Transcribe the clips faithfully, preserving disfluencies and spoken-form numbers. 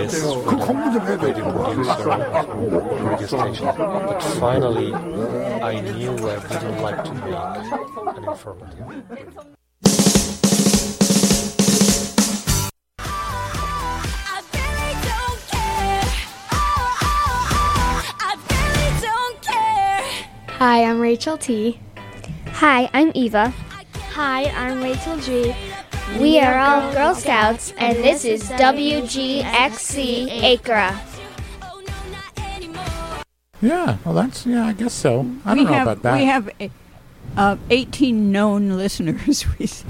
freelance radio producer, radio station. But finally, I knew I wouldn't like to make an informative. Hi, I'm Rachel T. Hi, I'm Eva. Hi, I'm Rachel G. We, we are all Girl Scouts, and this is W G X C Acra. Yeah, well, that's, yeah, I guess so. I we don't know have, about that. We have uh, eighteen known listeners.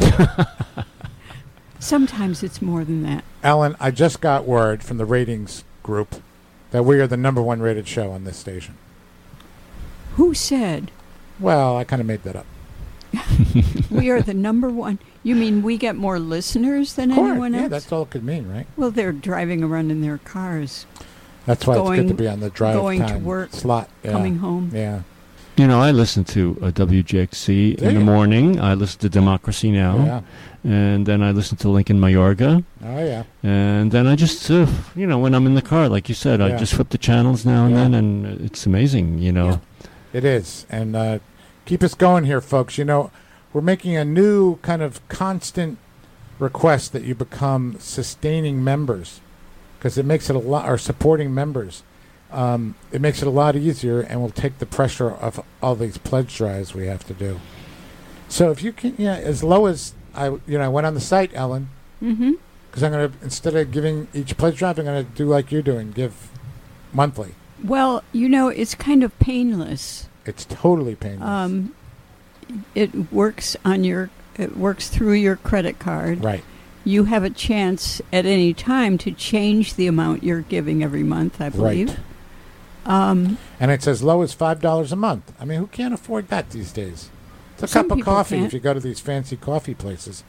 Sometimes it's more than that. Ellen, I just got word from the ratings group that we are the number one rated show on this station. Who said? Well, I kind of made that up. We are the number one. You mean we get more listeners than anyone else? Yeah, that's all it could mean, right? Well, they're driving around in their cars. That's why going, it's good to be on the drive going time to work, slot. Yeah. Coming home. Yeah. You know, I listen to uh, W G X C in the morning. I listen to Democracy Now. Yeah. And then I listen to Lincoln Mayorga. Oh, yeah. And then I just, uh, you know, when I'm in the car, like you said, Yeah. I just flip the channels now and Yeah. then, and it's amazing, you know. Yeah. It is. And uh, keep us going here, folks. You know, we're making a new kind of constant request that you become sustaining members, because it makes it a lot, or supporting members. Um, it makes it a lot easier, and will take the pressure off all these pledge drives we have to do. So if you can, yeah, as low as I, you know, I went on the site, Ellen, Mm-hmm. because I'm going to, instead of giving each pledge drive, I'm going to do like you're doing, give monthly. Well, you know, it's kind of painless. It's totally painless. Um, it works on your, it works through your credit card. Right. You have a chance at any time to change the amount you're giving every month, I believe. Right. Um, and it's as low as five dollars a month. I mean, who can't afford that these days? It's a Some cup of people coffee can't. if you go to these fancy coffee places.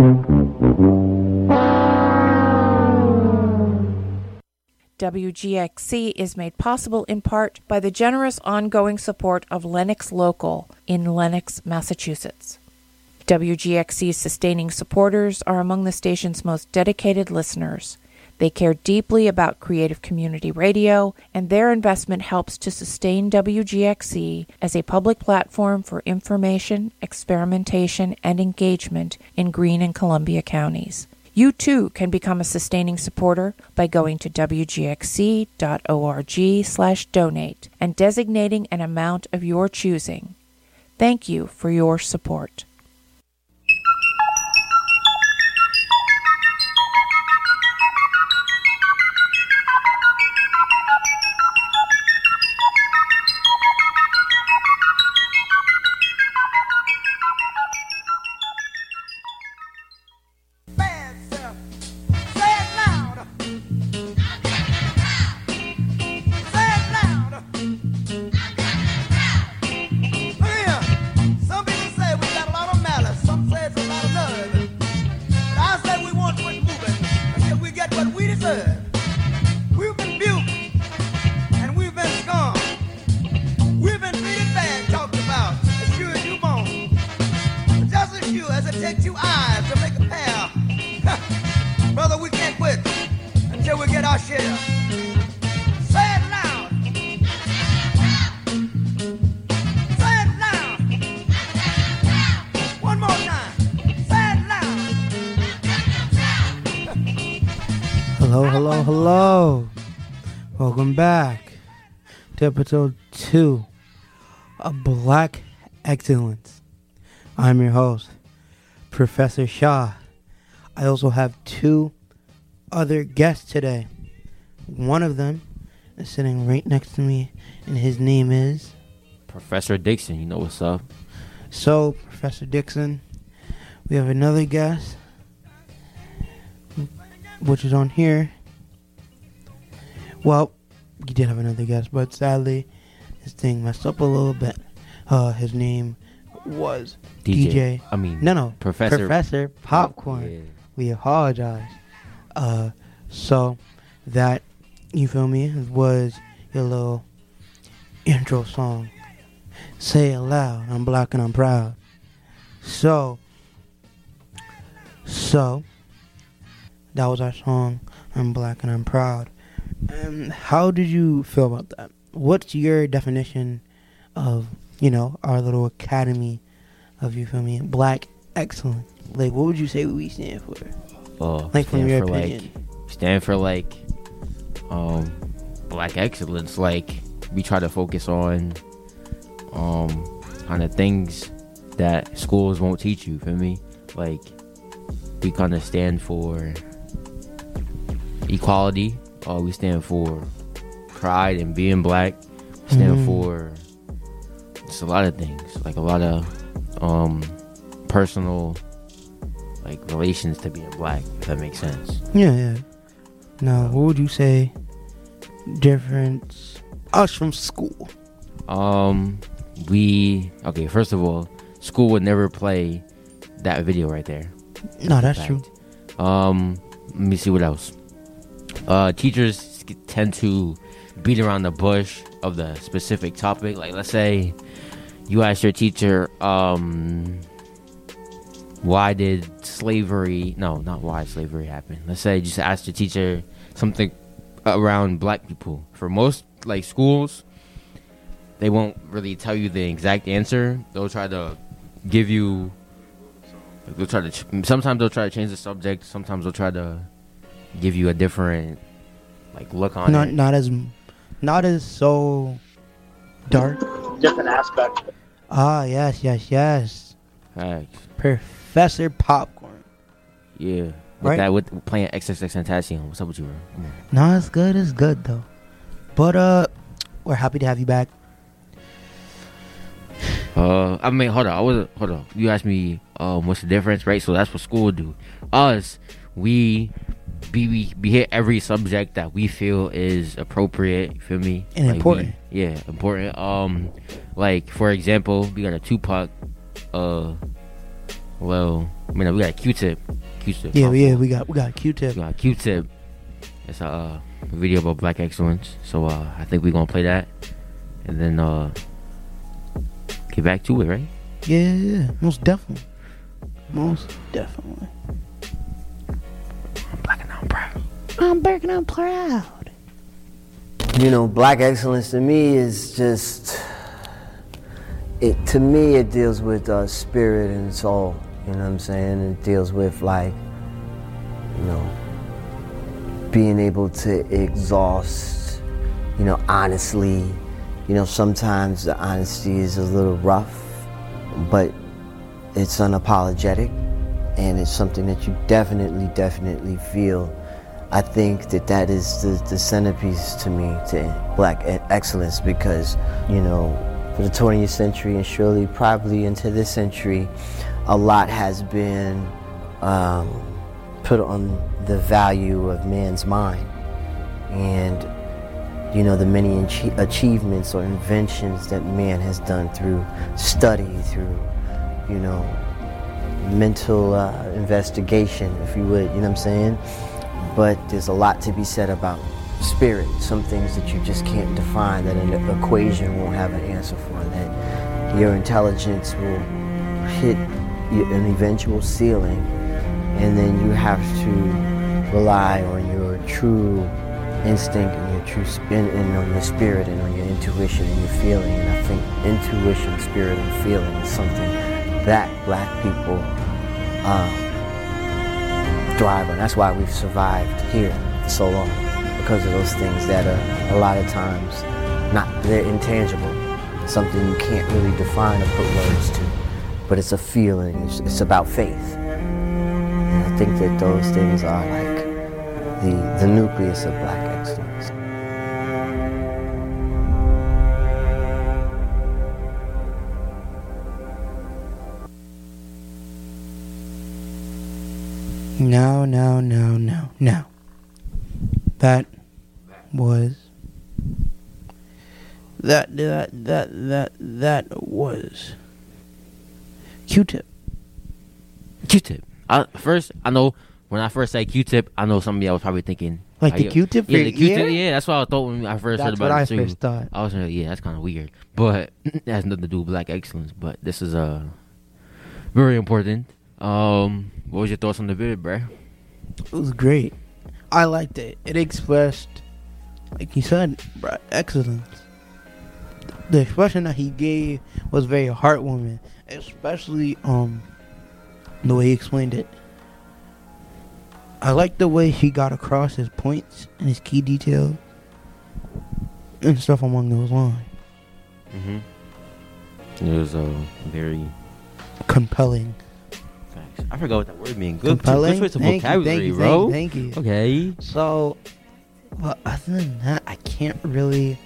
W G X C is made possible in part by the generous ongoing support of Lennox Local in Lennox, Massachusetts. W G X C's sustaining supporters are among the station's most dedicated listeners. They care deeply about creative community radio, and their investment helps to sustain W G X C as a public platform for information, experimentation, and engagement in Greene and Columbia counties. You too can become a sustaining supporter by going to w g x c dot org slash donate and designating an amount of your choosing. Thank you for your support. Hello, hello, hello. Welcome back to episode two of Black Excellence. I'm your host, Professor Shaw. I also have two other guests today. One of them is sitting right next to me, and his name is Professor Dixon. You know what's up. So, Professor Dixon, we have another guest, which is on here. Well, we did have another guest, but sadly, his thing messed up a little bit. Uh, his name was D J. D J. I mean, no, no, Professor Professor Popcorn. Yeah. We apologize. Uh, so that, you feel me, was your little intro song. Say it loud. I'm black and I'm proud. So, so. That was our song, I'm Black and I'm Proud. Um, how did you feel about that? What's your definition of, you know, our little academy of, you feel me, Black excellence? Like, what would you say we stand for? Uh, like, from your for opinion. Like, stand for, like, um, Black excellence. Like, we try to focus on, um, kind of things that schools won't teach you, feel me? Like, we kind of stand for equality. Uh, we stand for pride in being Black. We stand Mm. for just a lot of things, like a lot of um, personal, like, relations to being Black, if that makes sense. Yeah, yeah. Now, what would you say difference us from school? Um, we okay. First of all, school would never play that video right there. No, that's Fact. true. Um, let me see what else. Uh, teachers tend to beat around the bush of the specific topic. Like, let's say you ask your teacher, um, why did slavery? No, not why slavery happened. Let's say you just ask your teacher something around Black people. For most, like, schools, they won't really tell you the exact answer. They'll try to give you. Like, they'll try to. Ch- sometimes they'll try to change the subject. Sometimes they'll try to give you a different, like, look on Not it. not as not as so dark. Different aspect. Ah, yes, yes, yes. Facts. Professor Popcorn. Yeah. With Right. that, with playing X X X Tentacion. What's up with you, bro? Come on. No, it's good. It's good though. But uh, we're happy to have you back. Uh, I mean, hold on. I was hold on. You asked me, um, what's the difference, right? So that's what school would do. Us, we be we, we hit every subject that we feel is appropriate. You feel me? And Like, important. we- yeah, important. Um, like, for example, we got a Tupac. Uh, well, I mean, we got a Q-Tip. Q-Tip. Yeah, uh, yeah, we got we got Q-Tip. We got Q-Tip. It's a uh, video about Black excellence. So uh, I think we're gonna play that, and then uh, get back to it, right? Yeah, yeah, yeah, most definitely, most definitely. I'm Black and I'm proud. I'm Black and I'm proud. You know, Black excellence to me is just, it. To me, it deals with uh, spirit and soul. You know what I'm saying? It deals with, like, you know, being able to exhaust, you know, honestly. You know, sometimes the honesty is a little rough, but it's unapologetic, and it's something that you definitely, definitely feel. I think that that is the, the centerpiece to me, to Black excellence, because, you know, for the twentieth century and surely probably into this century, a lot has been um, put on the value of man's mind, and, you know, the many achie- achievements or inventions that man has done through study, through, you know, mental uh, investigation, if you would, you know what I'm saying? But there's a lot to be said about spirit, some things that you just can't define, that an equation won't have an answer for, that your intelligence will hit an eventual ceiling, and then you have to rely on your true instinct and your true spin and on your spirit and on your intuition and your feeling. And I think intuition, spirit, and feeling is something that Black people um, thrive on. That's why we've survived here for so long, because of those things that are a lot of times not, they're intangible, something you can't really define or put words to, but it's a feeling. It's, it's about faith. And I think that those things are like the the nucleus of Black excellence. Now, now, now, now, now. That was that that that that that was Q-Tip. Q-Tip. I, first, I know when I first say Q-Tip, I know somebody else was probably thinking Like are the you- Q-Tip for Yeah, your the Q-Tip. ear? Yeah, that's what I thought when I first heard That's about what it I too. first thought. I was like, yeah, that's kind of weird, but it has nothing to do with Black excellence. But this is uh very important. Um, what was your thoughts on the video, bruh? It was great. I liked it. It expressed like he said, black excellence. The expression that he gave was very heartwarming, especially um the way he explained it. I like the way he got across his points and his key details and stuff along those lines. Mm-hmm. It was a uh, very compelling. Facts. I forgot what that word means. Good, compelling. Good choice of thank vocabulary, you, thank bro. You, thank you. Thank you. Okay. So, but other than that, I can't really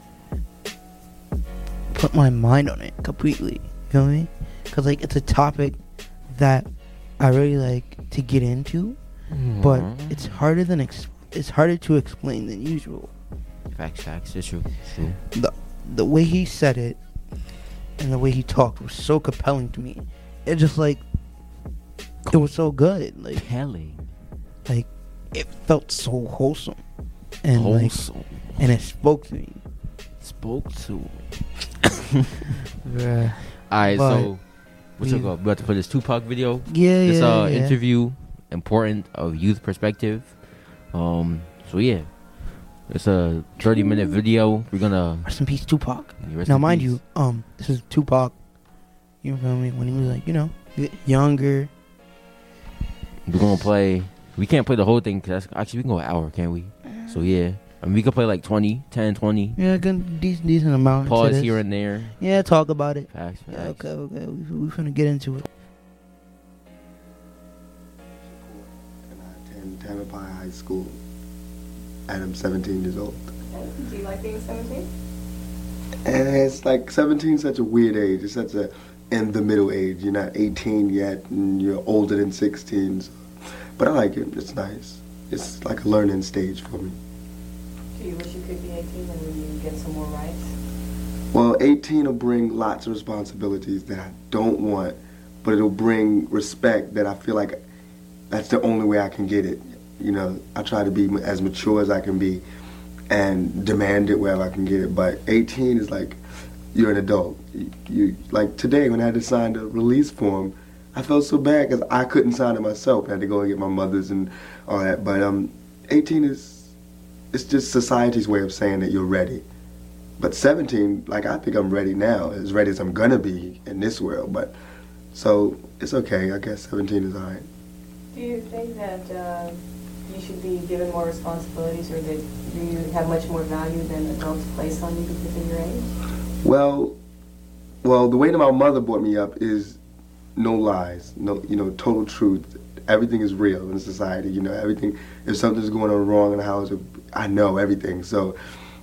put my mind on it completely. You know what I mean? Because like it's a topic that I really like to get into, mm-hmm. but it's harder than ex- it's harder to explain than usual. Facts, facts. It's true. It's true. The the way he said it and the way he talked was so compelling to me. It just like it was so good. Like compelling. Like it felt so wholesome and wholesome. Like, and it spoke to me. Spoke to. Yeah. Alright, so what's we about to put this Tupac video? Yeah, this yeah, uh yeah. interview, important of youth perspective. Um, so yeah, it's a thirty minute video. We're gonna rest in peace, Tupac. Rest now, in mind peace. you, um, this is Tupac. You feel me? When he was like, you know, younger. We're gonna play. We can't play the whole thing because actually we can go an hour, can't we? So yeah. I mean, we could play like twenty, ten, twenty. Yeah, good, decent, decent amount. Pause here and there. Yeah, talk about it. Facts, facts. Yeah, okay, okay. We, we're gonna get into it. And I attend Tamalpais High School, and I'm seventeen years old. Do you like being seventeen? And it's like seventeen is such a weird age. It's such a in the middle age. You're not eighteen yet, and you're older than sixteen. So. But I like it. It's nice. It's like a learning stage for me. Do you wish you could be eighteen and then you get some more rights? Well, eighteen will bring lots of responsibilities that I don't want, but it'll bring respect that I feel like that's the only way I can get it. You know, I try to be as mature as I can be and demand it wherever I can get it. But eighteen is like you're an adult. You, you like today when I had to sign the release form, I felt so bad because I couldn't sign it myself. I had to go and get my mother's and all that. But um, eighteen is. It's just society's way of saying that you're ready. But seventeen, like I think I'm ready now, as ready as I'm gonna be in this world. But so it's okay. I guess seventeen is alright. Do you think that uh, you should be given more responsibilities, or that you have much more value than adults place on you because of your age? Well, well, the way that my mother brought me up is no lies, no, you know, total truth. Everything is real in society. You know, everything. If something's going on wrong in the house, I know everything. So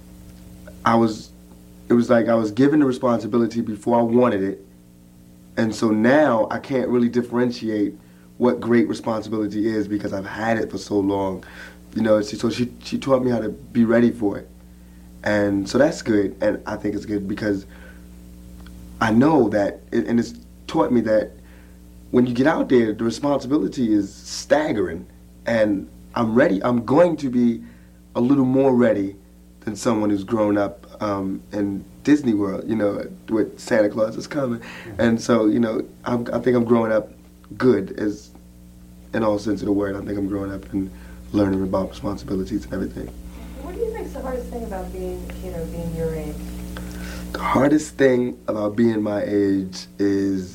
I was, it was like I was given the responsibility before I wanted it. And so now I can't really differentiate what great responsibility is because I've had it for so long. You know, so she, she taught me how to be ready for it. And so that's good. And I think it's good because I know that, and it's taught me that when you get out there, the responsibility is staggering. And I'm ready, I'm going to be a little more ready than someone who's grown up um, in Disney World, you know, with Santa Claus is coming. And so, you know, I'm, I think I'm growing up good, as in all sense of the word. I think I'm growing up and learning about responsibilities and everything. What do you think is the hardest thing about being a kid or being your age? The hardest thing about being my age is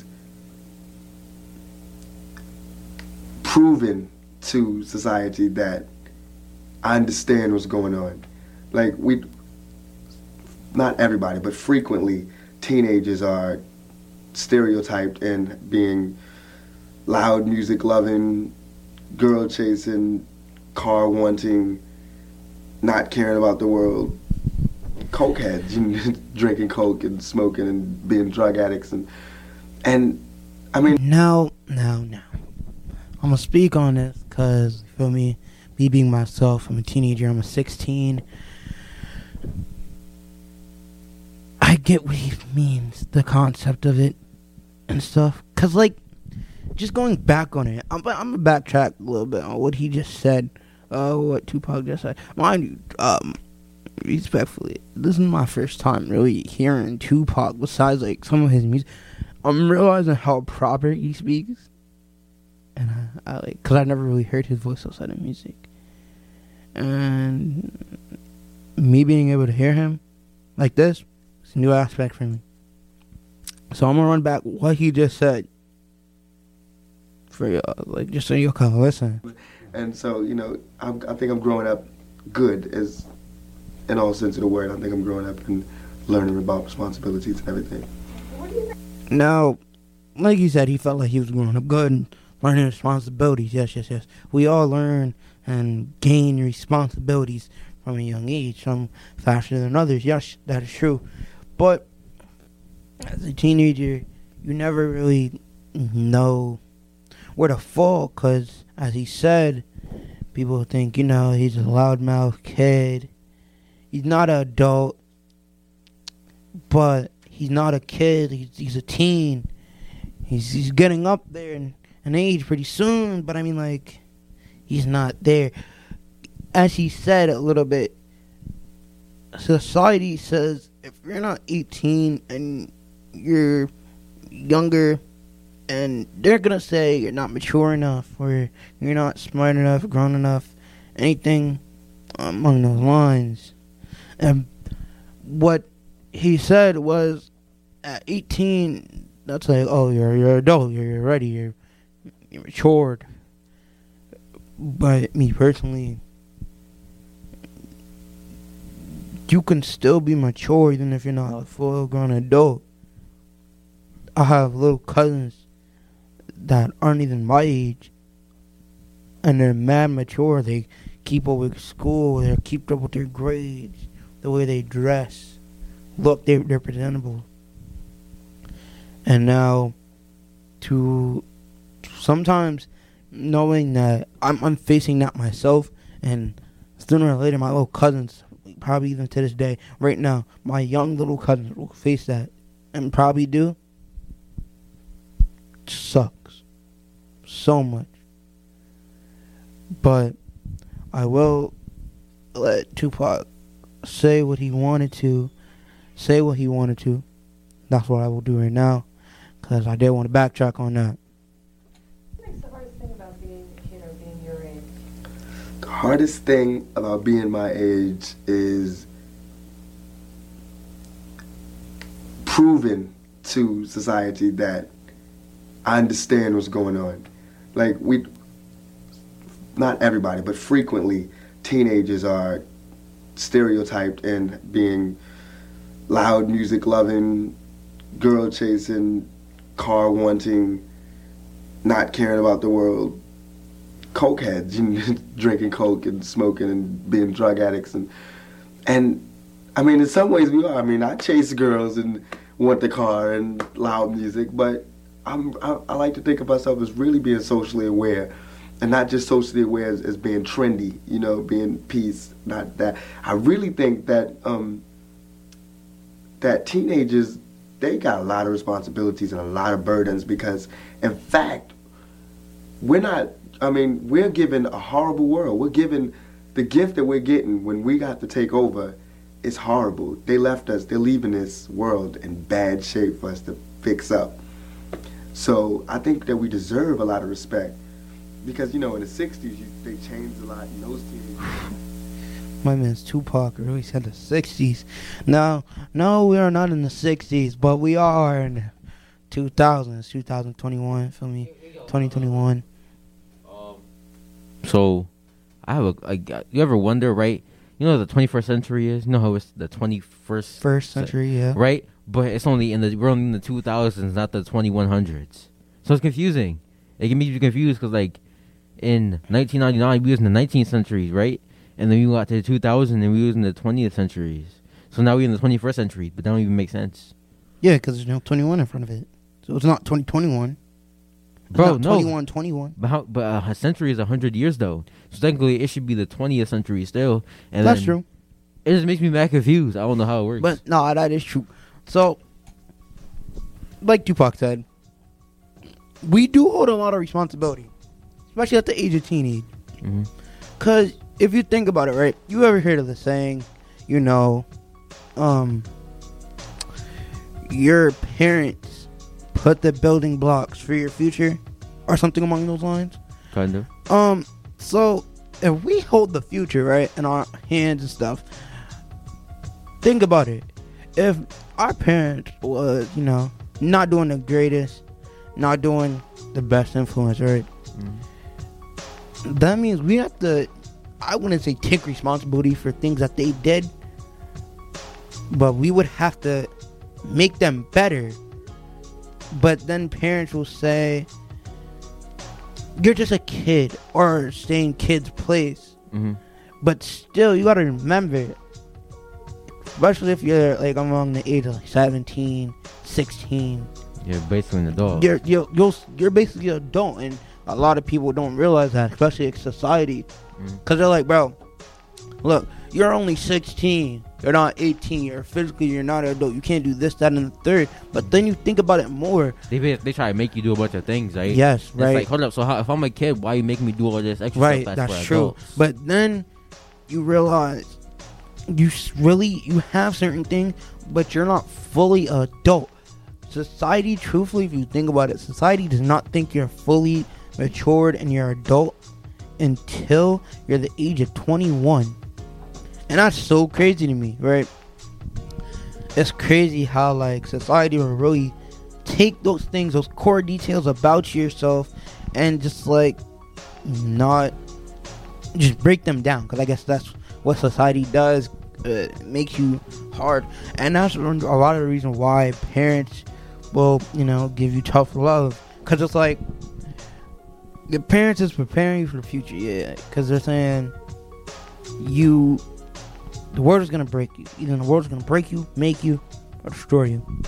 proving to society that I understand what's going on. Like we, not everybody, but frequently teenagers are stereotyped in being loud music loving, girl chasing, car wanting, not caring about the world, coke heads, drinking coke and smoking and being drug addicts and and I mean now now now I'm gonna speak on this because you feel me, me being myself, I'm a teenager, I'm a sixteen. I get what he means, the concept of it and stuff. Cause like, just going back on it, I'm, I'm gonna backtrack a little bit on what he just said. Uh, what Tupac just said. Mind you, um, respectfully, this is my first time really hearing Tupac. Besides like some of his music, I'm realizing how proper he speaks, and I, I like, cause I never really heard his voice outside of music, and me being able to hear him like this, it's a new aspect for me. So I'm gonna run back what he just said for you, like just so you can listen. And so, you know, I'm, I think I'm growing up good, as in all sense of the word. I think I'm growing up and learning about responsibilities and everything. Now, like you said, he felt like he was growing up good and learning responsibilities. Yes, yes, yes. We all learn and gain responsibilities from a young age, some faster than others. Yes, that is true. But as a teenager, you never really know where to fall, because, as he said, people think, you know, he's a loudmouth kid. He's not an adult, but he's not a kid. He's, he's a teen. He's he's getting up there in, in age pretty soon, but I mean, like, he's not there. As he said a little bit, society says if you're not eighteen and you're younger, and they're gonna say you're not mature enough, or you're not smart enough, grown enough, anything among those lines. And what he said was, at eighteen, that's like, oh, you're you're an adult, you're, you're ready, you're, you're matured. But me personally, you can still be mature even if you're not a full-grown adult. I have little cousins that aren't even my age, and they're mad mature. They keep up with school, they keep up with their grades, the way they dress, look, they, they're presentable. And now, to sometimes knowing that I'm, I'm facing that myself, and sooner or later my little cousins, probably even to this day, right now, my young little cousins will face that, and probably do, sucks so much. But I will let Tupac say what he wanted to, say what he wanted to. That's what I will do right now, because I did want to backtrack on that. What's the hardest thing about being a kid or being your age? The hardest thing about being my age is proving to society that I understand what's going on. Like, we, not everybody, but frequently, teenagers are stereotyped in being loud music loving, girl chasing, car wanting, not caring about the world, coke heads, you know, drinking coke and smoking and being drug addicts. And, and I mean, in some ways we are. I mean, I chase girls and want the car and loud music, but I'm, I, I like to think of myself as really being socially aware, and not just socially aware as, as being trendy, you know, being peace, not that. I really think that um, that teenagers, they got a lot of responsibilities and a lot of burdens, because, in fact, we're not, I mean, we're given a horrible world. We're given, the gift that we're getting when we got to take over is horrible. They left us, they're leaving this world in bad shape for us to fix up. So I think that we deserve a lot of respect, because, you know, in the sixties, you, they changed a lot in those teenagers. My man's Tupac really said the sixties. No, no, we are not in the sixties, but we are in the two thousands, twenty twenty-one, feel me? twenty twenty-one. So, I have a, like, you ever wonder, right? You know what the twenty-first century is? You know how it's the twenty-first First century, yeah. Right? But it's only in the, we're only in the two thousands, not the twenty-one hundreds. So it's confusing. It can make you confused because, like, in nineteen ninety-nine, we was in the nineteenth century, right? And then we got to the two thousand and we was in the twentieth centuries. So now we're in the twenty-first century, but that don't even make sense. Yeah, because there's no twenty-one in front of it. So it's not twenty twenty-one. Bro, no. twenty-one twenty-one. But, how, but uh, a century is one hundred years, though. So technically, it should be the twentieth century still. And That's true. It just makes me mad confused. I don't know how it works. But, no, that is true. So, like Tupac said, we do hold a lot of responsibility, especially at the age of teenage. Because mm-hmm. if you think about it, right, you ever heard of the saying, you know, um, your parents put the building blocks for your future, or something along those lines? Kind of. Um, so, if we hold the future, right, in our hands and stuff, think about it. If our parents was, you know, not doing the greatest, not doing the best influence, right? Mm-hmm. That means we have to, I wouldn't say take responsibility for things that they did, but we would have to make them better. But then parents will say, you're just a kid, or stay in kid's place. Mm-hmm. But still, you gotta remember, especially if you're like among the age of like seventeen, sixteen. You're basically an adult. You're, you're, you're, you're basically an adult, and a lot of people don't realize that, especially in society. Because mm. they're like, bro, look, you're only sixteen. You're not eighteen. You're physically, you're not an adult. You can't do this, that, and the third. But then you think about it more. They they try to make you do a bunch of things, right? Yes, right. It's like, hold up. So how, if I'm a kid, why are you making me do all this extra right, stuff? That's, that's for true. adults? But then you realize you really, you have certain things, but you're not fully adult. Society, truthfully, if you think about it, society does not think you're fully matured and you're adult until you're the age of twenty-one. And that's so crazy to me, right? It's crazy how, like, society will really take those things, those core details about yourself, and just, like, not just break them down. Because I guess that's what society does. Uh, it makes you hard. And that's a lot of the reason why parents will, you know, give you tough love. Because it's like, the parents is preparing you for the future, yeah. Because they're saying, you... the world is going to break you. Either the world is going to break you, make you, or destroy you.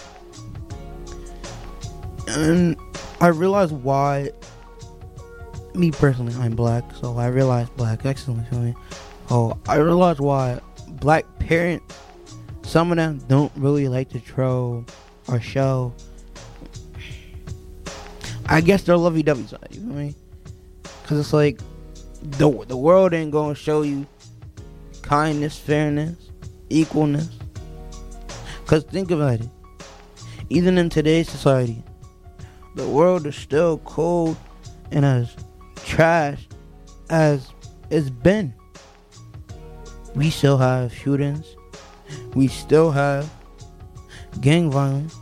And I realized why, me personally, I'm black, so I realized black excellence. I mean, oh, I realized why black parents, some of them don't really like to show or show, I guess, their lovey-dovey side, you know what I mean? Because it's like, the, the world ain't going to show you kindness, fairness, equalness. Because think about it. Even in today's society, the world is still cold and as trash as it's been. We still have shootings. We still have gang violence.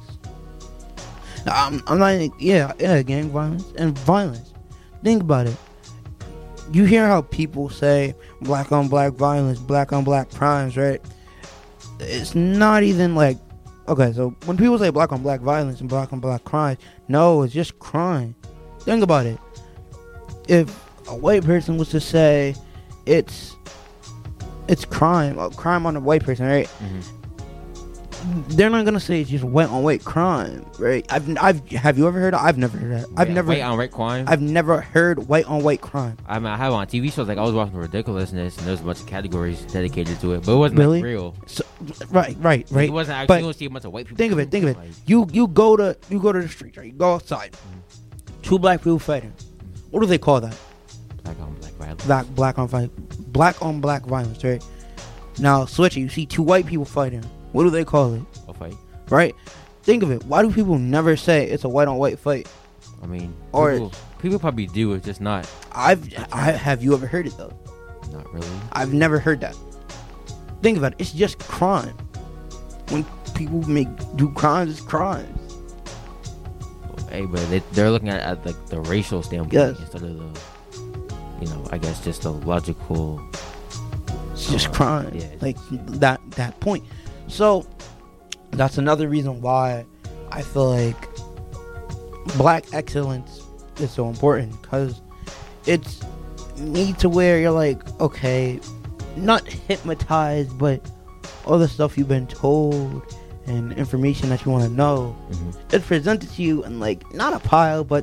I'm, I'm not, yeah, yeah, gang violence and violence. Think about it. You hear how people say black on black violence, black on black crimes, right? It's not even like, okay, so when people say black on black violence and black on black crimes, no, it's just crime. Think about it. If a white person was to say it's it's crime, a crime on a white person, right? Mm-hmm. They're not gonna say it's just white on white crime, right? I've, I've, have you ever heard of? I've never heard of that. I've yeah, never white on white crime. I've never heard white on white crime. I mean, I have on T V shows, like I was watching Ridiculousness, and there's a bunch of categories dedicated to it, but it wasn't really like real. So, right, right, right. It wasn't actually. But you don't see a bunch of white people. Think of it. Think of it. Like, you you go to you go to the street, right? You go outside. Mm-hmm. Two black people fighting. Mm-hmm. What do they call that? Black on black violence. Black black on black black on black violence, right? Now switch it. You see two white people fighting. What do they call it? A fight. Right? Think of it. Why do people never say it's a white on white fight? I mean, or people, people probably do. It's just not. I've. I have you ever heard it though? Not really. I've never heard that. Think about it. It's just crime. When people make do crimes, it's crimes. Hey, but they, they're looking at, at like the racial standpoint yes. instead of the, you know, I guess just the logical. It's just uh, crime. Yeah. Like that that point. So that's another reason why I feel like black excellence is so important, because it's need to where you're like, okay, not hypnotized, but all the stuff you've been told and information that you want to know, mm-hmm. it's presented to you in like not a pile, but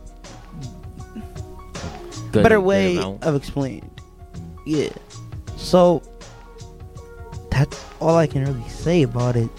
good, better way of explaining. Mm-hmm. Yeah. So that's all I can really say about it.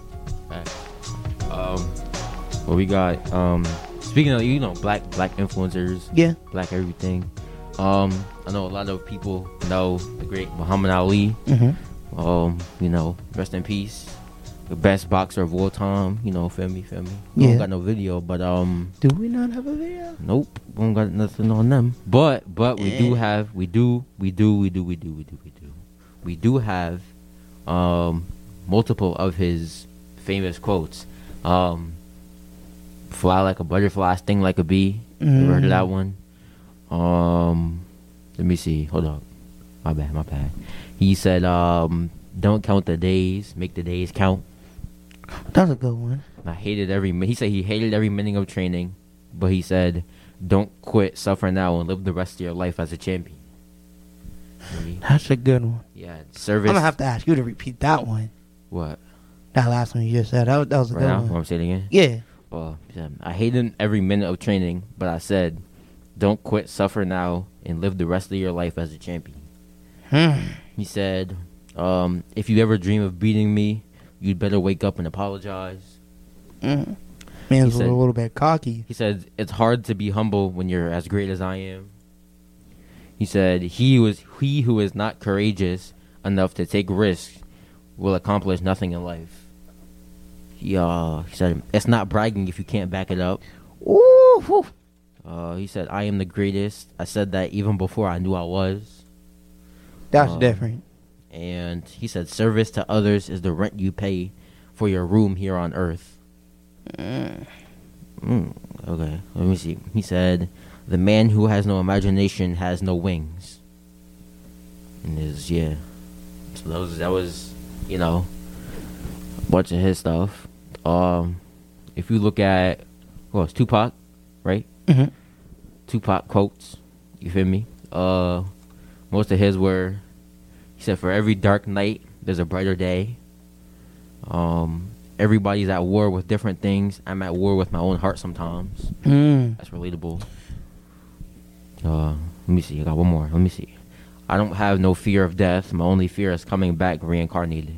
Um, well, we got um, speaking of, you know, black black influencers, yeah, black everything. Um, I know a lot of people know the great Muhammad Ali. Mm-hmm. Um, you know, rest in peace, the best boxer of all time. You know, feel me, feel me. Yeah. We don't got no video, but um, do we not have a video? Nope, we don't got nothing on them. But but we do have, we do, we do, we do, we do, we do, we do, we do have um multiple of his famous quotes. Um, fly like a butterfly, sting like a bee. Mm. Ever heard of that one? Um, let me see. Hold up. My bad, my bad. He said, um, don't count the days, make the days count. That's a good one. I hated every, mi- he said he hated every minute of training, but he said, don't quit, suffer now, and live the rest of your life as a champion. Maybe. That's a good one. Yeah, service. I'm gonna have to ask you to repeat that one. What? That last one you just said. That, was- that was a Right good now? one. Want me to say it again? Yeah. Well, yeah, I hated every minute of training, but I said, don't quit, suffer now, and live the rest of your life as a champion. Hmm. He said, um, if you ever dream of beating me, you'd better wake up and apologize. Mm. He Man's a said- little, little bit cocky. He said, it's hard to be humble when you're as great as I am. He said, he was he who is not courageous enough to take risks will accomplish nothing in life. He, uh, he said, it's not bragging if you can't back it up. Ooh. Uh, he said, I am the greatest. I said that even before I knew I was. That's Uh, different. And he said, service to others is the rent you pay for your room here on earth. Mm. Mm, okay, let me see. He said, the man who has no imagination has no wings. And is yeah. So that was, that was, you know, a bunch of his stuff. Um, if you look at, well, it's Tupac, right? Mm-hmm. Tupac quotes, you feel me? Uh, most of his were, he said, for every dark night, there's a brighter day. Um, everybody's at war with different things. I'm at war with my own heart sometimes. Mm. That's relatable. Uh, let me see. I got one more. Let me see. I don't have no fear of death. My only fear is coming back reincarnated.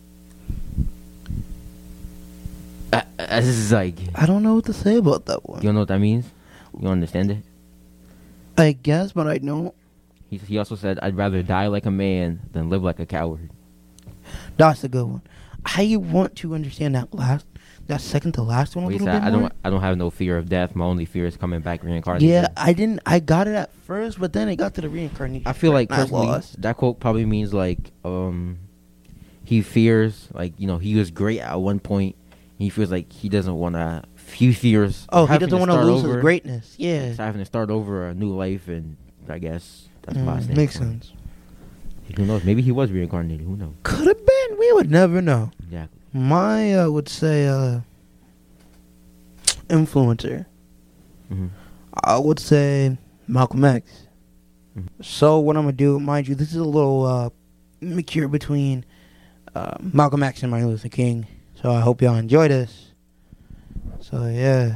Uh, uh, this is like... I don't know what to say about that one. You don't know what that means? You don't understand it? I guess, but I don't. He, he also said, I'd rather die like a man than live like a coward. That's a good one. I want to understand that last, that second to last one a Well, he little said, bit I more. don't, I don't have no fear of death. My only fear is coming back reincarnated. Yeah, I didn't. I got it at first, but then it got to the reincarnation. I feel like and I personally, lost. that quote probably means like um, he fears, like, you know, he was great at one point. He feels like he doesn't want to. He fears. Oh, he having doesn't to want to start lose over. his greatness. Yeah, He's having to start over a new life, and I guess that's why I Mm, stand makes for it. sense. Who knows? Maybe he was reincarnated. Who knows? Could have been. We would never know. Exactly. My uh, would say uh, influencer. Mm-hmm. I would say Malcolm X. Mm-hmm. So what I'm gonna do, mind you, this is a little uh, mixture between uh, Malcolm X and Martin Luther King. So I hope y'all enjoy this. So yeah.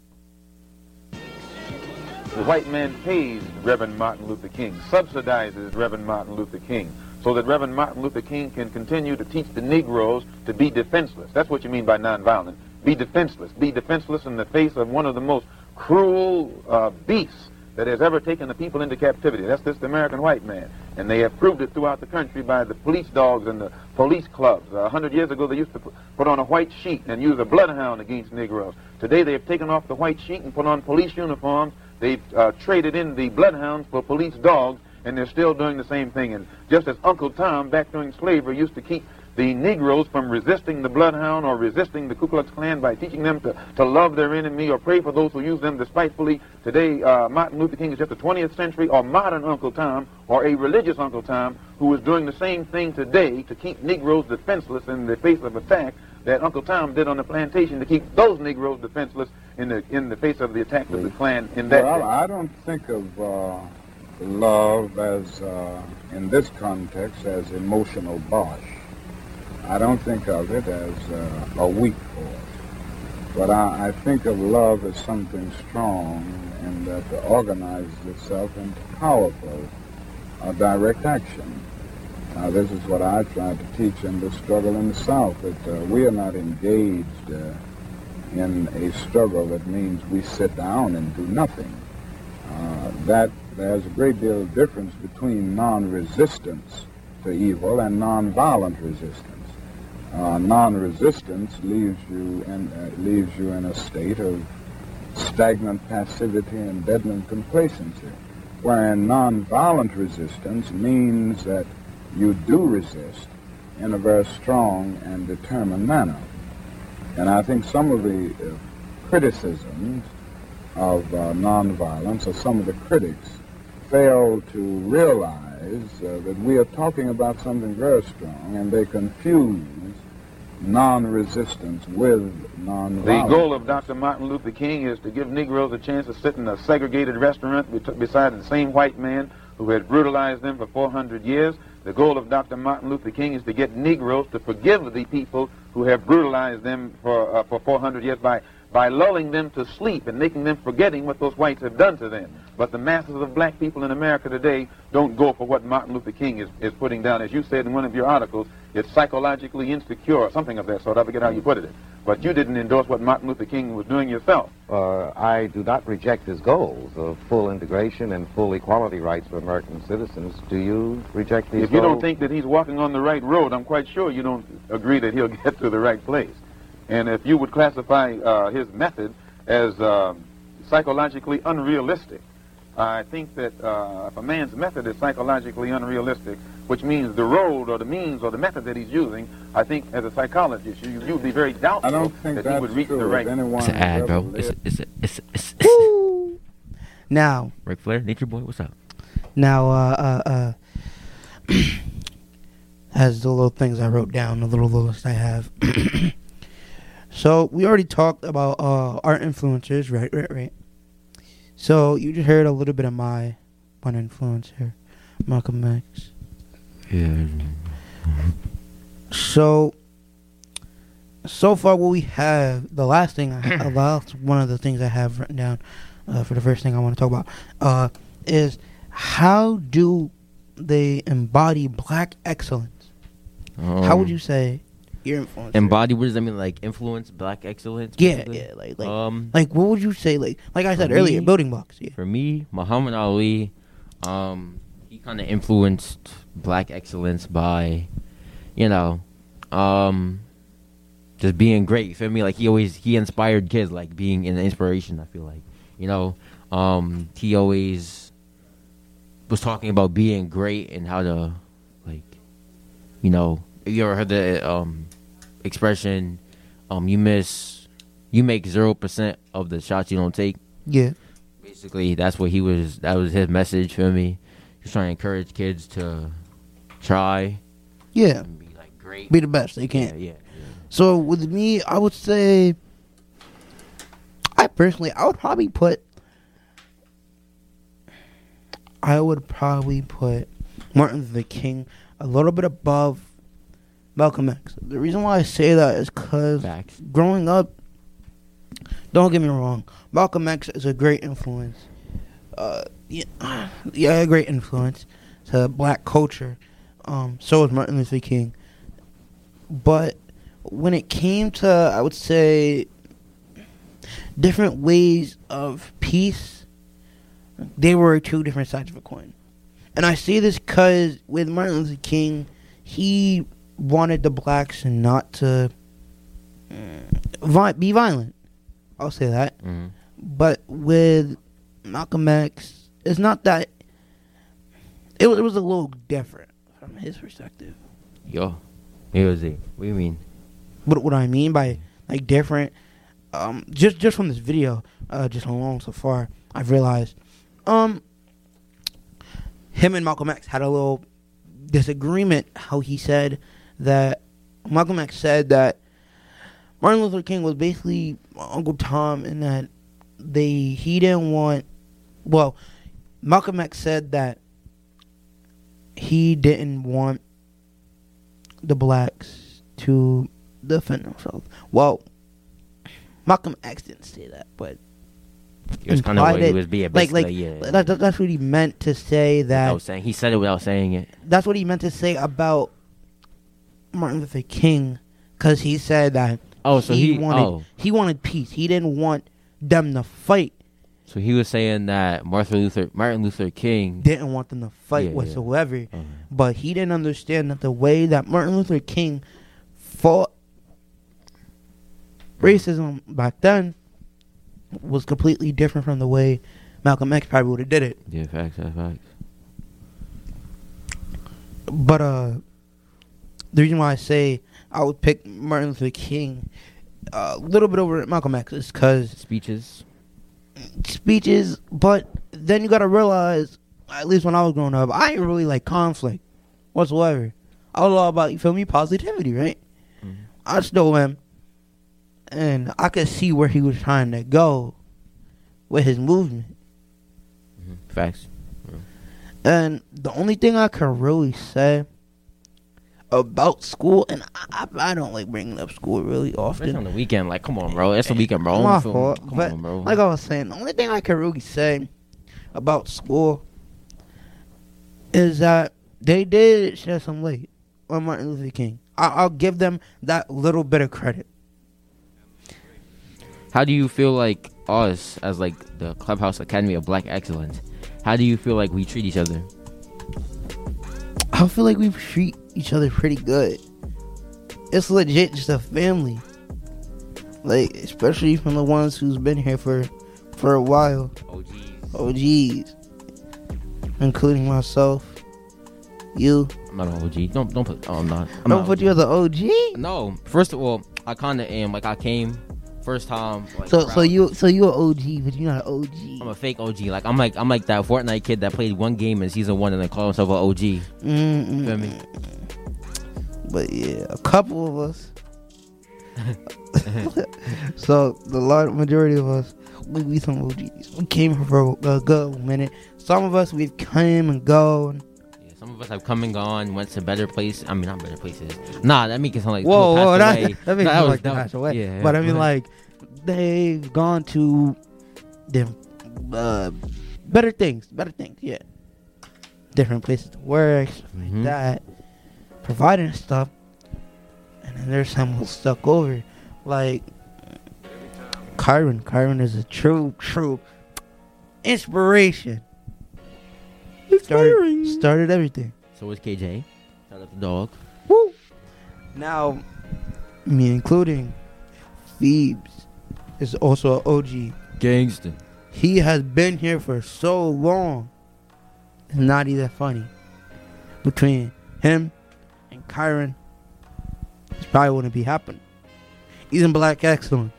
The white man pays Reverend Martin Luther King, subsidizes Reverend Martin Luther King, so that Reverend Martin Luther King can continue to teach the Negroes to be defenseless. That's what you mean by nonviolent. Be defenseless. Be defenseless in the face of one of the most cruel uh, beasts that has ever taken the people into captivity. That's this American white man. And they have proved it throughout the country by the police dogs and the police clubs. A hundred years ago, they used to put on a white sheet and use a bloodhound against Negroes. Today, they have taken off the white sheet and put on police uniforms. They've uh, traded in the bloodhounds for police dogs, and they're still doing the same thing. And just as Uncle Tom, back during slavery, used to keep the Negroes from resisting the bloodhound or resisting the Ku Klux Klan by teaching them to, to love their enemy or pray for those who use them despitefully. Today, uh, Martin Luther King is just a twentieth century or modern Uncle Tom or a religious Uncle Tom who is doing the same thing today to keep Negroes defenseless in the face of attack that Uncle Tom did on the plantation to keep those Negroes defenseless in the in the face of the attack of the Klan in that Well, day. I don't think of uh, love as, uh, in this context, as emotional bosh. I don't think of it as uh, a weak force. But I, I think of love as something strong and that organizes itself into powerful uh, direct action. Now, this is what I try to teach in the struggle in the South, that uh, we are not engaged uh, in a struggle that means we sit down and do nothing. Uh, that there's a great deal of difference between non-resistance to evil and non-violent resistance. Uh, non-resistance leaves you in uh, leaves you in a state of stagnant passivity and deadening complacency, wherein non-violent resistance means that you do resist, in a very strong and determined manner. And I think some of the uh, criticisms of uh, nonviolence, or some of the critics, fail to realize uh, that we are talking about something very strong, and they confuse non-resistance with nonviolence. The goal of Doctor Martin Luther King is to give Negroes a chance to sit in a segregated restaurant beside the same white man who had brutalized them for four hundred years. The goal of Doctor Martin Luther King is to get Negroes to forgive the people who have brutalized them for uh, for four hundred years by by lulling them to sleep and making them forgetting what those whites have done to them. But the masses of black people in America today don't go for what Martin Luther King is, is putting down. As you said in one of your articles, it's psychologically insecure, or something of that sort. I forget how you put it. But you didn't endorse what Martin Luther King was doing yourself. Uh, I do not reject his goals of full integration and full equality rights for American citizens. Do you reject these If you goals? don't think that he's walking on the right road, I'm quite sure you don't agree that he'll get to the right place. And if you would classify uh, his method as uh, psychologically unrealistic, I think that uh, if a man's method is psychologically unrealistic, which means the road or the means or the method that he's using, I think as a psychologist, you, you would be very doubtful I don't think that that's he would reach true. the right... It's an ad, bro. It's, it's, it's, it's, it's, Woo! Now, Ric Flair, Nature Boy, what's up? now, uh, uh, uh, as the little things I wrote down, the little list I have. So we already talked about uh, our influencers, right, right, right. So you just heard a little bit of my one influencer, Malcolm X. Yeah. So, so far what we have, the last thing, I, the last one of the things I have written down uh, for the first thing I want to talk about uh, is how do they embody black excellence? Um, how would you say your influence? Embody, what does that mean? Like influence, black excellence? Yeah, basically? yeah, like, like, um, like what would you say? Like, like I said for earlier, me- building blocks. Yeah. For me, Muhammad Ali, um, he kind of influenced black excellence by, you know, um, just being great. You feel me? Like he always he inspired kids, like being an inspiration. I feel like, you know, um, he always was talking about being great and how to, like, you know, have you ever heard the um expression, um, you miss, you make zero percent of the shots you don't take? Yeah. Basically, that's what he was. That was his message for me. He's trying to encourage kids to try. Yeah. And be like great. Be the best they can. Yeah, yeah, yeah. So with me, I would say, I personally, I would probably put, I would probably put Martin Luther King a little bit above Malcolm X. The reason why I say that is because growing up, don't get me wrong, Malcolm X is a great influence. Uh, yeah, yeah, a great influence to black culture. Um, so is Martin Luther King. But when it came to, I would say, different ways of peace, they were two different sides of a coin. And I say this because with Martin Luther King, he wanted the blacks not to vi- be violent. I'll say that. Mm-hmm. But with Malcolm X, it's not that. It was, it was a little different from his perspective. Yo, it was it. What do you mean? What what I mean by like different, um, just just from this video, uh, just along so far, I've realized, um, him and Malcolm X had a little disagreement. How he said that Malcolm X said that Martin Luther King was basically Uncle Tom, in that they he didn't want. Well, Malcolm X said that he didn't want the blacks to defend themselves. Well, Malcolm X didn't say that, but It was kind of what he was being like, basically, like yeah. that, that, that's what he meant to say. That Without saying, he said it without saying it. That's what he meant to say about Martin Luther King, because he said that. Oh, so he- wanted oh. he wanted peace. He didn't want them to fight. So he was saying that Martin Luther Martin Luther King Didn't want them to fight Yeah, yeah. whatsoever. Uh-huh. But he didn't understand that the way that Martin Luther King fought racism back then was completely different from the way Malcolm X probably would have did it. Yeah, facts, facts, facts. But uh, the reason why I say I would pick Martin Luther King a little bit over Malcolm X is because speeches, speeches. But then you got to realize, at least when I was growing up, I didn't really like conflict whatsoever. I was all about, you feel me, positivity, right? Mm-hmm. I still am, and I could see where he was trying to go with his movement. Mm-hmm. Facts. Yeah. And the only thing I can really say about school, and I, I don't like bringing up school really often. Especially on the weekend, like, come on, bro. It's the weekend, bro. My Feel, fault. come But on, bro. like I was saying, the only thing I can really say about school is that they did shed some light on Martin Luther King. I, I'll give them that little bit of credit. How do you feel like us, as like the Clubhouse Academy of Black Excellence, how do you feel like we treat each other? I feel like we treat each other pretty good. It's legit just a family. Like, especially from the ones who's been here for for a while. O Gs. O Gs. Including myself. You. I'm not an O G. Don't don't put. Oh, I'm not. I'm don't not put you as an O G? No. First of all, I kind of am. Like, I came first time. Like, so proud. so you so you an O G, but you're not an O G. I'm a fake O G. Like, I'm like I'm like that Fortnite kid that played one game in season one and then called himself an O G. Mm-mm. Feel me? But yeah, a couple of us. So the large majority of us, we, we some O Gs. We came here for a good minute. Some of us we've come and gone. Yeah, some of us have come and gone, went to better places. I mean, not better places. Nah, that makes it sound like whoa, whoa, that, away. that makes no, it that sound was, like they that, passed away. Yeah, but I mean, but, like they've gone to them uh, better things, better things. Yeah, different places to work, stuff mm-hmm. like that, providing stuff. And then there's some who stuck over, like Kyron. Kyron is a true, true inspiration. Started, started everything. So is K J. Shout out the dog. Woo! Now, me including Phoebes is also an O G. Gangster. He has been here for so long. It's not even funny. Between him and Kyron, this probably wouldn't be happening. He's in Black Excellence.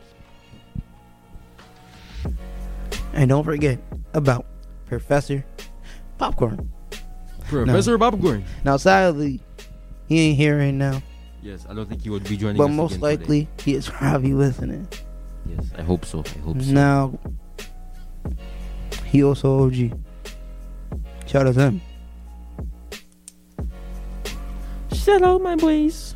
And don't forget about Professor Popcorn. Professor now, Popcorn. Now, sadly, he ain't here right now. Yes, I don't think he would be joining but us. But most likely, today. he is probably listening. Yes, I hope so. I hope so. Now, he also O G. Shout out to him. Shout out, my boys.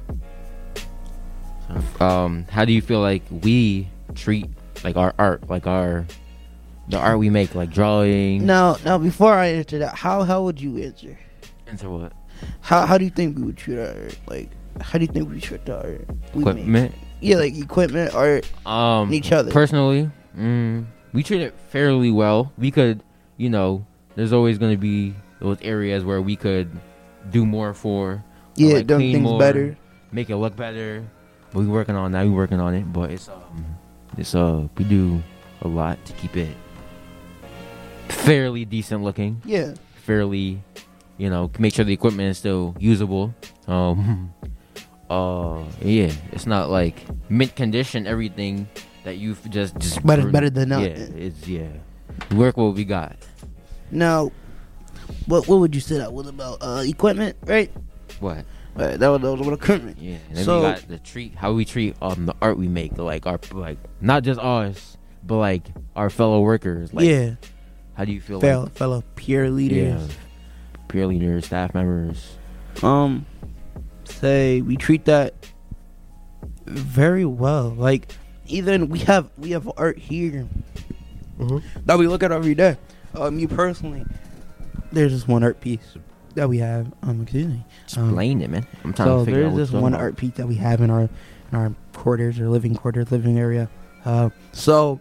Um, how do you feel like we treat like our art, like our the art we make, like drawing? Now, now before I answer that, how how would you answer? Answer what? How how do you think we would treat our art? Like, how do you think we treat the art? We equipment. Make? Yeah, like equipment, art, um, each other. Personally, mm, we treat it fairly well. We could, you know, there's always going to be those areas where we could do more for. Yeah, like done things more, better, make it look better. We working on that. We working on it, but it's um, it's uh, we do a lot to keep it fairly decent looking. Yeah, fairly, you know, make sure the equipment is still usable. Um, uh, yeah, it's not like mint condition. Everything that you've just just better brewed. better than nothing. Yeah, it's yeah. We work what we got. Now, what what would you say that was about? Uh, equipment, right? What? Right, that was, that was about equipment. Yeah, and then so, we got the treat, how we treat um the art we make, like our like not just ours, but like our fellow workers. Like, yeah. How do you feel? Fellow, like fellow peer leaders, yeah, peer leaders, staff members. Um, say we treat that very well. Like, even we have we have art here mm-hmm. that we look at every day. Uh, me personally, there's just one art piece that we have. Um, excuse me. Explain um, it, man. I'm trying so to figure there's out this one about. art piece that we have in our in our quarters or living quarters, living area. Uh, so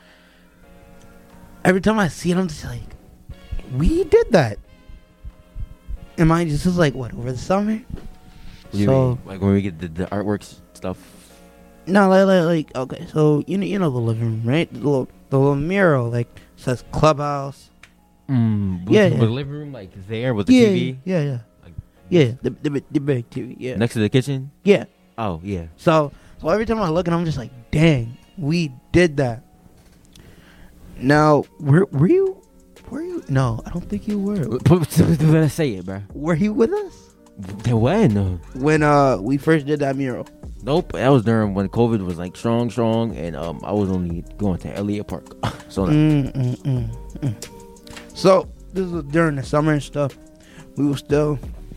every time I see it, I'm just like, we did that. And mind you, this is like what, over the summer? What do you so mean? Like when we get the, the artworks stuff. No, like, like like okay, so you know you know the living room, right? The little the little mural like says clubhouse. Mm, yeah, with yeah. the living room like there with the yeah, T V. Yeah, yeah. Like Yeah, the, the the big T V. Yeah, Next to the kitchen. yeah. Oh yeah. So so every time I look at him, I'm just like, dang, we did that. Now, were were you? Were you? No, I don't think you were. Let's say it, bro. Were you with us There when? No. when uh we first did that mural? Nope. That was during when COVID was like strong, strong, and um I was only going to Elliott Park. so no. Mm, mm, mm, mm. So this was during the summer and stuff. We were still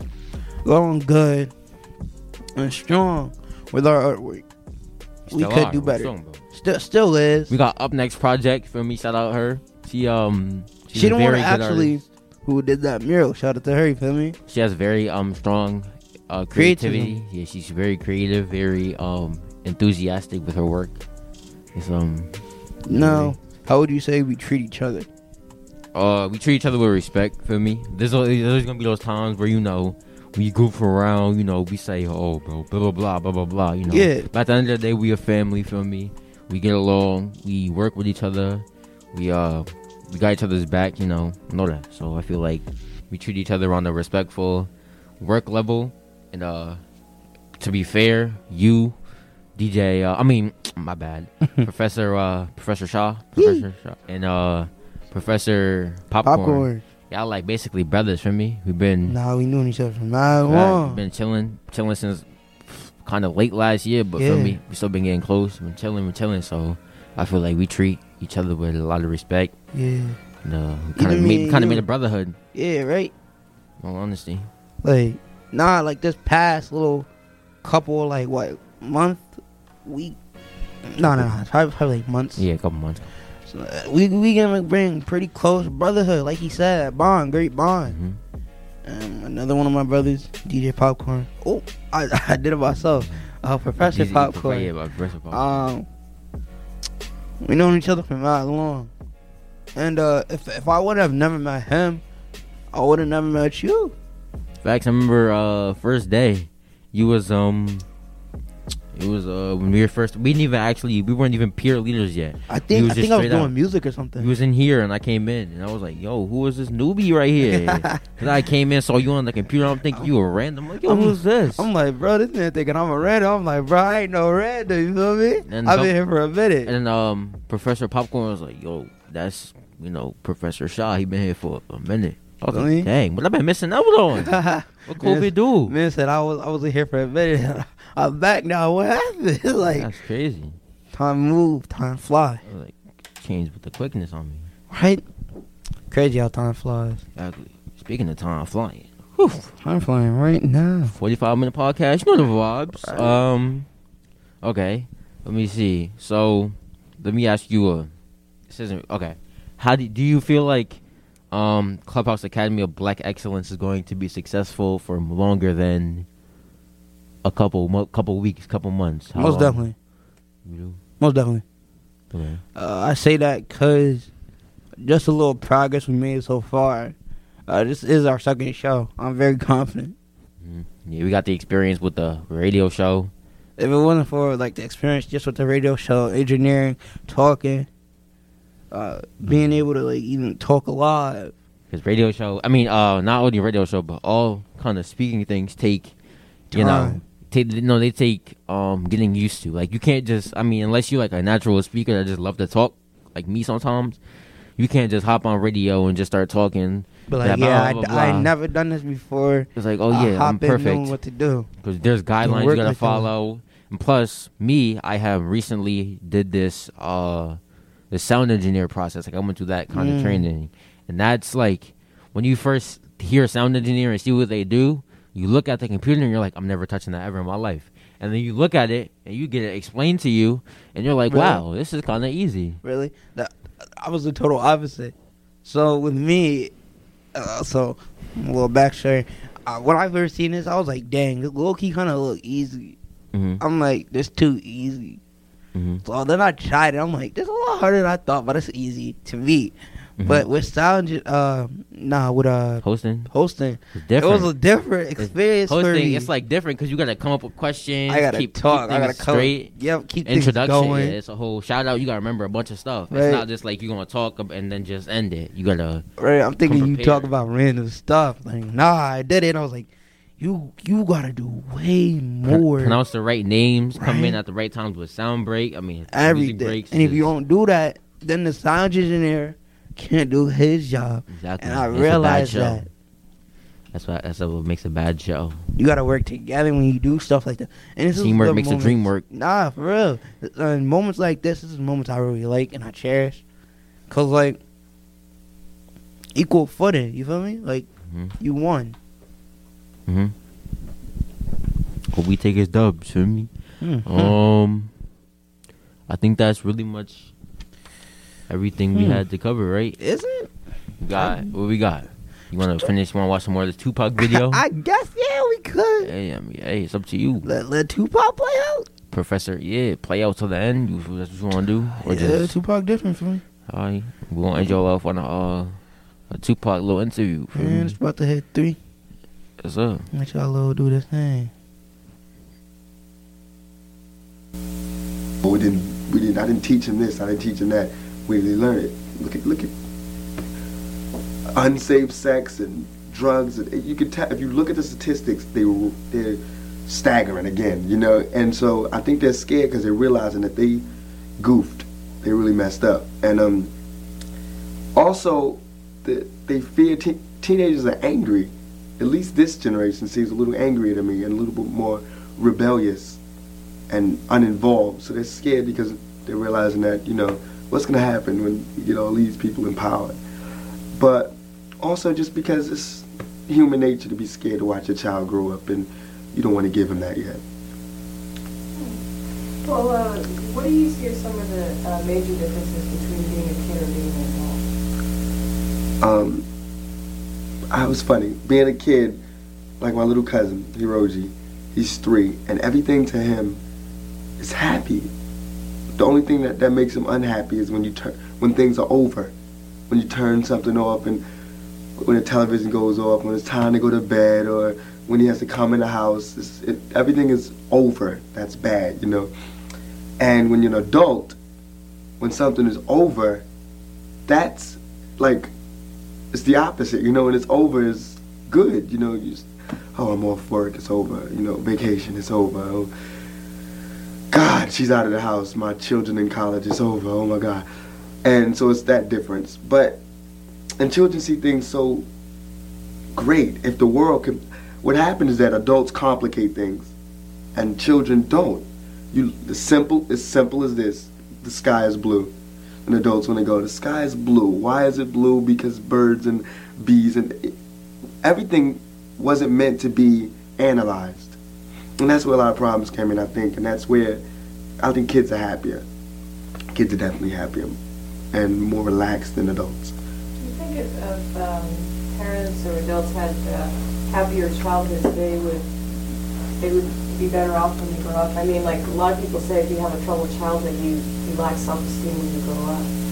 going good and strong with our artwork. We Still could are. do We're better. strong, bro. Still, still is. We got Up Next Project for me. Shout out her. She um she's She a the one very good actually artist. who did that mural. Shout out to her. You feel me? She has very um strong uh, Creativity. creativity. Yeah, she's very creative, very um enthusiastic with her work. It's um No. How would you say we treat each other? uh we treat each other with respect. For me, there's always, there's gonna be those times where you know we goof around. You know, we say oh bro blah blah blah blah blah blah. You know. Yeah. But at the end of the day, we a family. For me, we get along. We work with each other. We uh we got each other's back. You know, know that. So I feel like we treat each other on a respectful work level. And uh, to be fair, you, D J, uh, I mean, my bad, Professor uh, Professor Shaw, Professor Shaw, and uh, Professor Popcorn. Popcorn. Y'all like basically brothers for me. We've been Nah, we known each other from mad right, long. we've been chilling, chilling since kind of late last year. But Yeah. for me, we still been getting close. Been chilling, been chilling. So I feel like we treat each other with a lot of respect. Yeah. And, uh, kind Even of me made and kind of you. made a brotherhood. Yeah, right. In all honesty. Like, nah, like this past little couple, like what month, week? No, no, no, probably, probably like months. Yeah, a couple months. So, uh, we we gonna bring pretty close brotherhood, like he said, bond, great bond. Mm-hmm. Um, another one of my brothers, D J Popcorn. Oh, I, I did it myself. Uh, Professor D J Popcorn. Yeah, about Professor Popcorn. Um, we known each other for mad long, and uh, if if I would have never met him, I would have never met you. Facts. I remember uh first day, you was um, it was uh when we were first. We didn't even actually. We weren't even peer leaders yet. I You think was I just think I was straight doing out. music or something. You was in here and I came in and I was like, "Yo, who is this newbie right here?" Cause I came in, saw you on the computer. I'm thinking you were random. I'm like, yo, I'm- who's this? I'm like, bro, this man thinking I'm a random. I'm like, bro, I ain't no random. You feel me? And I've some- been here for a minute. And then um, Professor Popcorn was like, "Yo, that's you know Professor Shaw. He been here for a minute." I was Really? like, "Dang, but I've been missing out on." What could we do? Man said I was I wasn't here for a minute. I'm back now. What happened? like That's crazy. time move, time fly. Like changed with the quickness on me. Right? Crazy how time flies. Exactly. Speaking of time flying, Time flying right now. forty-five minute podcast. You know the vibes. Right. Um, okay. Let me see. So, let me ask you a. This isn't okay. How do do you feel like um Clubhouse Academy of Black Excellence is going to be successful for longer than a couple mo- couple weeks, couple months? How Most long? definitely. You do? Most definitely. Okay. Uh, I say that because just a little progress we made so far. Uh, this is our second show. I'm very confident. Mhm. Yeah, we got the experience with the radio show. If it wasn't for like the experience just with the radio show, engineering, talking, uh, being able to like even talk live. Because radio show, I mean, uh, not only radio show, but all kind of speaking things take, you know, Time. take no, they take um getting used to. Like you can't just, I mean, unless you're like a natural speaker that just love to talk, like me sometimes, you can't just hop on radio and just start talking. But like, blah, yeah, blah, I, blah, I blah. never done this before. It's like, oh I yeah, hop I'm in knowing perfect. what to do. Because there's guidelines you work gotta like that. follow. And plus, me, I have recently did this uh the sound engineer process. Like I went through that kind Mm. of training, and that's like when you first hear a sound engineer and see what they do, you look at the computer and you're like, I'm never touching that ever in my life. And then you look at it and you get it explained to you, and you're like, Really? wow, this is kind of easy. Really? That, I was the total opposite. So with me, uh, so a little backstory. Uh, when I first seen this, I was like, dang, this low key kind of look easy. Mhm. I'm like, this too easy. Mhm. So then I tried it. I'm like, this is a lot harder than I thought, but it's easy to me. Mhm. But with sound, uh, nah, with uh, Hosting, hosting, it's different. it was a different It's- experience for Hosting, me. it's like different because you gotta come up with questions. I gotta keep, talk. Keep I gotta things come. straight. Yep, keep things Introduction. going. Yeah, it's a whole shout out. You gotta remember a bunch of stuff. Right. It's not just like you're gonna talk ab- and then just end it. You gotta. Right, I'm thinking come you prepared. talk about random stuff. Like, nah, I did it. And I was like, You you gotta do way more. Pronounce the right names. Come Right. in at the right times with sound break. I mean, music Everything. breaks. And if is- you don't do that, then the sound engineer can't do his job. Exactly. And I It's a bad realized show. that. That's why. That's what makes a bad show. You gotta work together when you do stuff like that. And this is Teamwork the makes the moments- dream work. Nah, for real. And moments like this, this is moments I really like and I cherish. Cause like equal footing, you feel me? Like Mhm. you won. Mm-hmm. What we take as dubs, feel me? Mhm. Um, I think that's really much everything we Hmm. had to cover, right? Is it? We got what we got. You want to finish? Want to watch some more of this Tupac video? I guess yeah, we could. Hey, I mean, hey, it's up to you. Let let Tupac play out. Professor, yeah, play out till the end. You, that's what you want to do? Or Yeah, just, Tupac different for me. all right, we want to end y'all off on a, uh, a Tupac little interview. feel Man, me? it's about to hit three. Yes, sir. Let y'all little do this thing. But we didn't, we didn't, I didn't teach him this, I didn't teach him that. Where did he learn it? Look at, look at unsafe sex and drugs. And you can tell, if you look at the statistics, they were, they're staggering again, you know? And so I think they're scared because they're realizing that they goofed. They really messed up. And um, also, the, they fear te- teenagers are angry. At least this generation seems a little angrier to me and a little bit more rebellious and uninvolved. So they're scared because they're realizing that, you know, what's going to happen when you get all these people in power. But also just because it's human nature to be scared to watch a child grow up, and you don't want to give him that yet. Well, uh, what do you see as some of the uh, major differences between being a kid or being an adult? Um, I was funny. Being a kid, like my little cousin, Hiroji, he's three, and everything to him is happy. The only thing that, that makes him unhappy is when you turn when things are over, when you turn something off, and when the television goes off, when it's time to go to bed, or when he has to come in the house. It's, it, everything is over. That's bad, you know. And when you're an adult, when something is over, that's like it's the opposite, you know. When it's over, is good, you know. You just, oh, I'm off work, it's over. You know, vacation, it's over. Oh, God, she's out of the house. My children in college, it's over. Oh my God. And so it's that difference. But and children see things so great. If the world can, what happens is that adults complicate things, and children don't. You, the simple, as simple as this: the sky is blue. And adults, when they go, the sky is blue. Why is it blue? Because birds and bees and it, everything wasn't meant to be analyzed. And that's where a lot of problems came in, I think. And that's where I think kids are happier. Kids are definitely happier and more relaxed than adults. Do you think if, if um, parents or adults had uh, happier childhoods, they would they would be better off when they grow up? I mean, like a lot of people say, if you have a troubled childhood, you, you lack self-esteem when you grow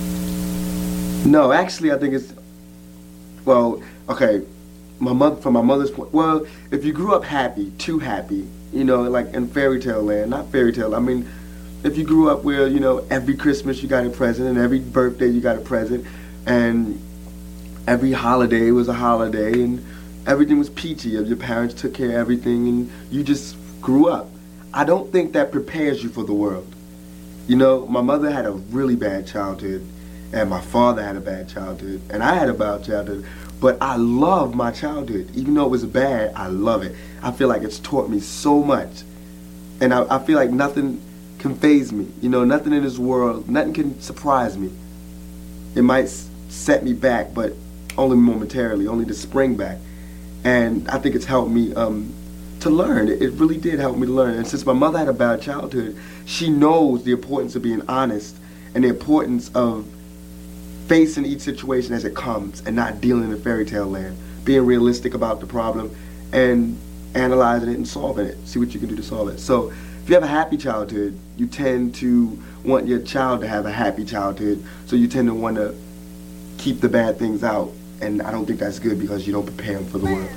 up. No, actually, I think it's, well, okay, my mother, from my mother's point, well, if you grew up happy, too happy, you know, like in fairy tale land, not fairy tale, I mean, if you grew up where, you know, every Christmas you got a present, and every birthday you got a present, and every holiday was a holiday, and everything was peachy, your parents took care of everything, and you just grew up. I don't think that prepares you for the world. You know, my mother had a really bad childhood, and my father had a bad childhood, and I had a bad childhood, but I love my childhood. Even though it was bad, I love it. I feel like it's taught me so much, and I, I feel like nothing can faze me. You know, nothing in this world, nothing can surprise me. It might s- set me back, but only momentarily, only to spring back. And I think it's helped me um, to learn. It, it really did help me to learn. And since my mother had a bad childhood, she knows the importance of being honest and the importance of facing each situation as it comes and not dealing in a fairy tale land. Being realistic about the problem and analyzing it and solving it. See what you can do to solve it. So if you have a happy childhood, you tend to want your child to have a happy childhood. So you tend to want to keep the bad things out. And I don't think that's good because you don't prepare them for the world.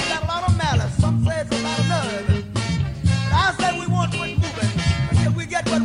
Some say it's a lot of nerve. But I say we want to quit moving until we get what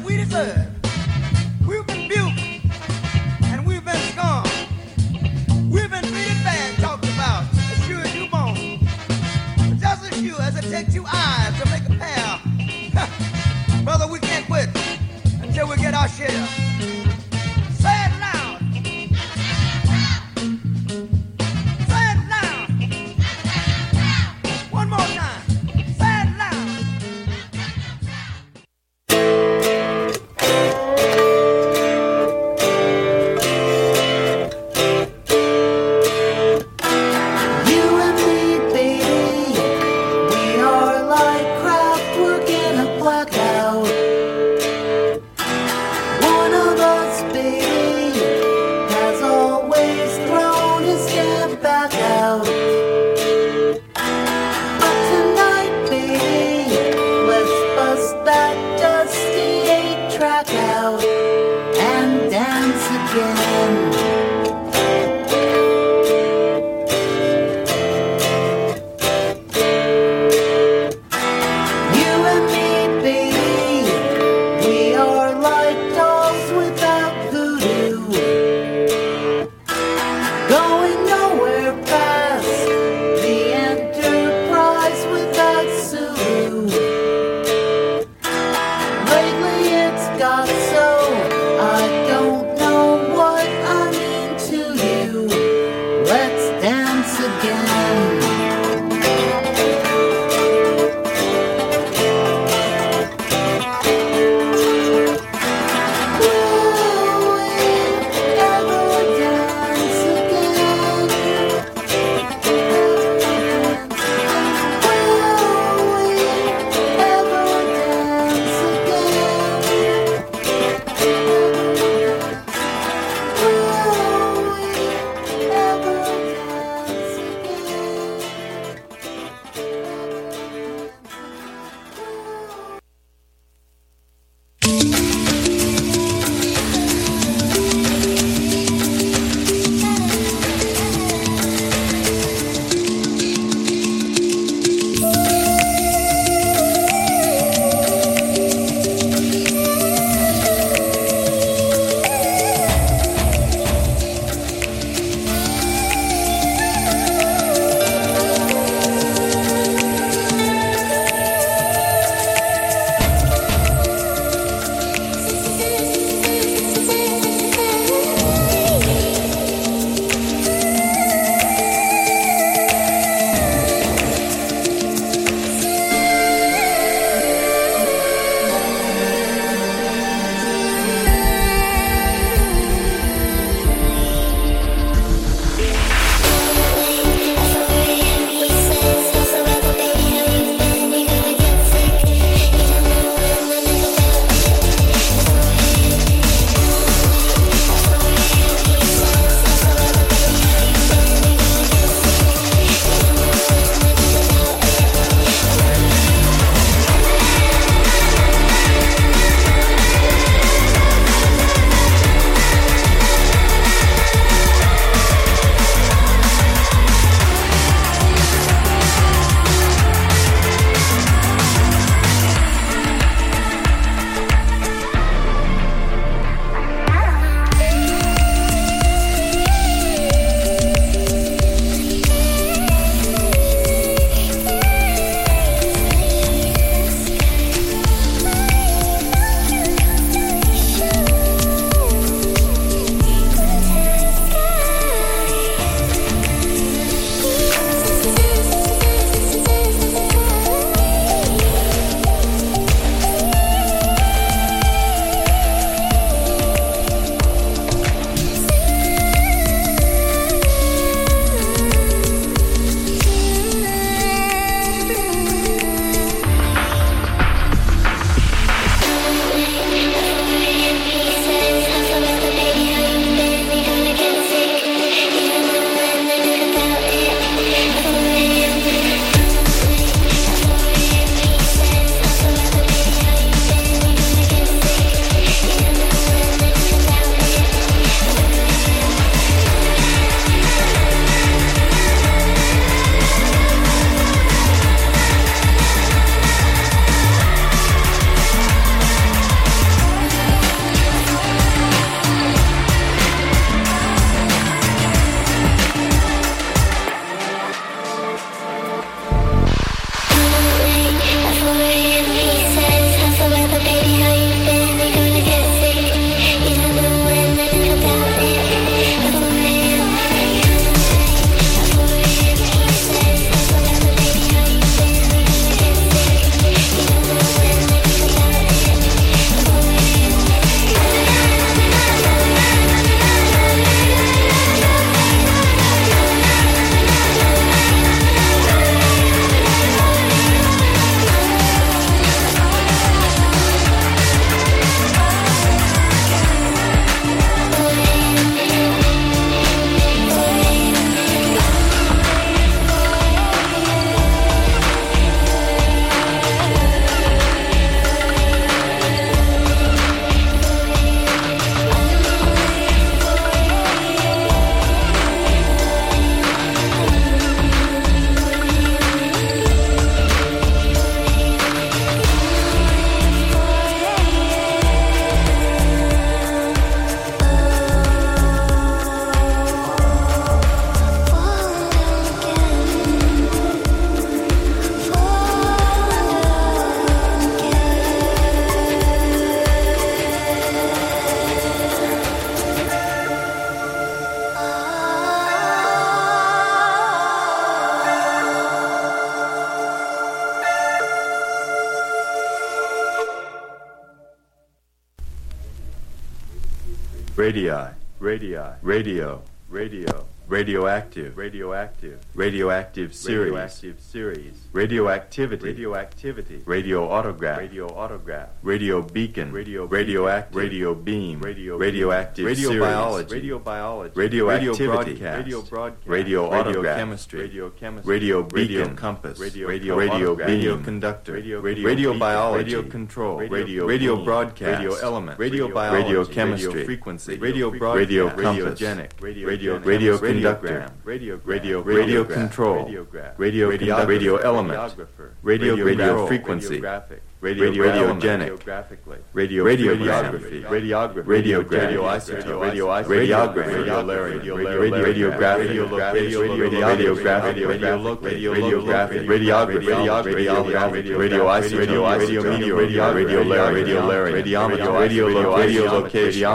radii, radii, radio, radio, radioactive, radioactive, radioactive series, radioactive series, radioactivity, radioactivity, radio autograph, radio autograph, radio beacon, radio radioactive, radio beam, radio radioactive, radio biology, radio biology, radioactivity, radio broadcast, radio autograph, chemistry, radio chemistry, radio beacon, compass, radio radio radio radio conductor, radio radio biology, radio control, radio radio broadcast, radio element, radio biology, radio chemistry, frequency, radio broadcast, radio compass, radio radio conductor, radio radio radio control, radio radio radio element, radio radio frequency, radio radiogenic, radio radiography, radiography, radiography, radioisotope, radiography, radiography, radiography, radiography, radiography, radioisotope, radiometeor, radiolary, radiometer, radiolocation,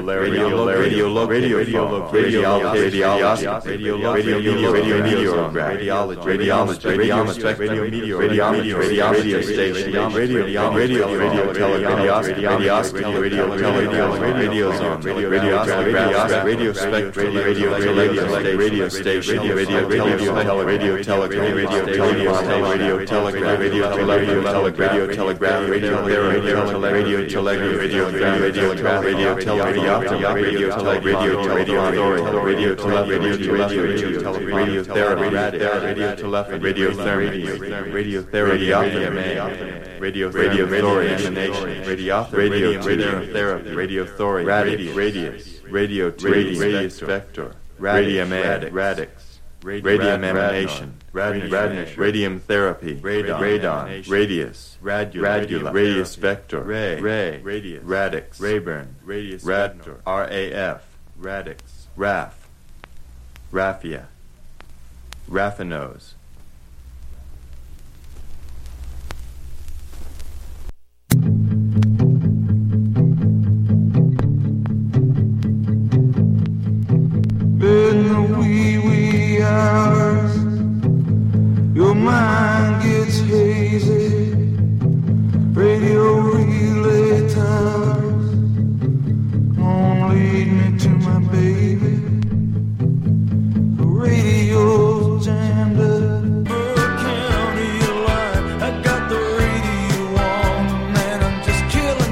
radiolocate, radiometeorograph, radiology, radiometer, radiometeor, radio station, radio. Radio, radio, radio, telegraph, radioscopy, radio, telegraph, radio zone, radio, telegraph, radio spectrum, radio, radio, radio station, radio, telegraph, radio, telegraph, radio, telegraph, radio, telegraph, radio, telegraph, radio, telegraph, radio, radio, telegraph, radio, radio, radio, telegraph, radio, telegraph, radio, radio, radio, telegraph, radio, radio, therapy, radio, telephony, radio therapy, radio therapy, radio. Radio thorium, radio radio therapy, radio thorium, radius, radius, radio radius vector, radium radix, radium emanation, radium therapy, radon, radius, radula, radius vector, ray, ray, radius, radix, Rayburn, radius vector, R A F, radix, raf, raffia, raffinose. In the wee wee hours, your mind gets hazy. Radio relay towers don't lead me to my baby. The radio's jammed up. Burke County line, I got the radio on, and I'm just killing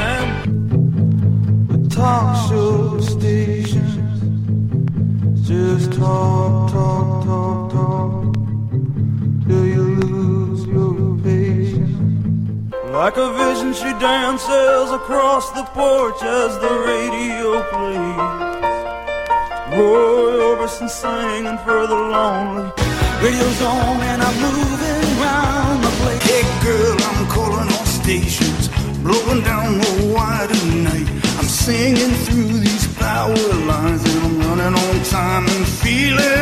time with talk show stations. Just talk, talk, talk, talk, till you lose your patience. Like a vision, she dances across the porch as the radio plays. Roy Orbison singing for the lonely. Radio's on and I'm moving round the place. Hey girl, I'm calling all stations, blowing down the wire tonight. I'm singing through these power lines and I'm running on time and feeling